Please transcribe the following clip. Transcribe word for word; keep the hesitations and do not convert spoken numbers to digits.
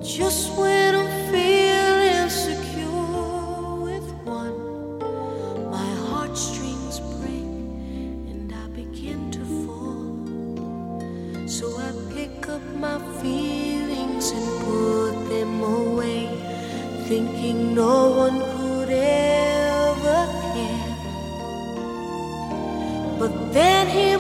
Just when I'm feeling secure with one, my heartstrings break and I begin to fall. So I pick up my feelings and put them away, thinking no one could ever care. But then he